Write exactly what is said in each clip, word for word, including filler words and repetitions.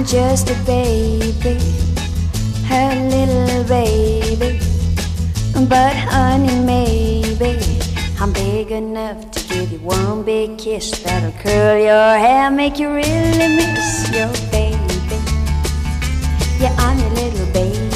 just a baby, her little baby. But honey, maybe I'm big enough to give you one big kiss that'll curl your hair, make you really miss your baby. Yeah, I'm your little baby.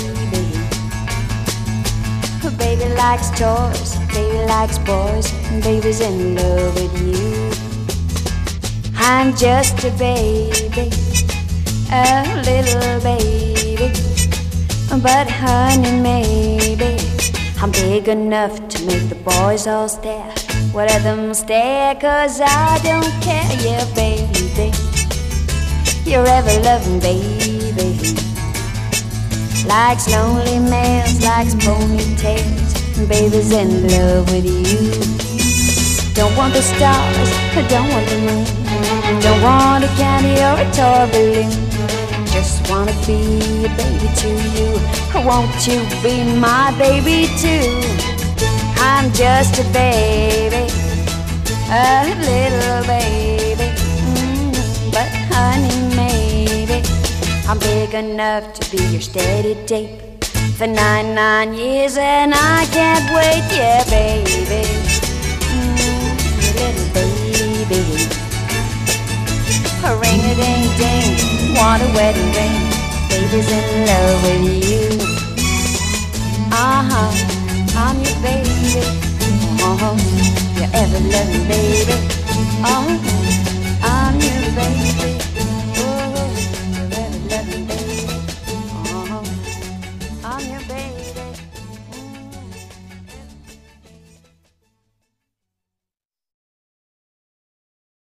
Baby likes toys, baby likes boys, and baby's in love with you. I'm just a baby, a little baby. But honey, maybe I'm big enough to make the boys all stare. Well, let them stare, cause I don't care. Yeah, baby, you're ever-loving baby. Likes lonely males, likes ponytails, and baby's in love with you. Don't want the stars, don't want the moon, don't want a candy or a toy balloon. Just wanna be a baby to you. Won't you be my baby too? I'm just a baby, a little baby. mm, But honey, maybe I'm big enough to be your steady date for nine, nine years, and I can't wait. Yeah, baby, mm, little baby. A ring-a-ding-ding, want a wedding ring, baby's in love with you. Uh-huh, I'm your baby. Uh-huh, your ever-loving baby. Uh-huh, I'm your baby.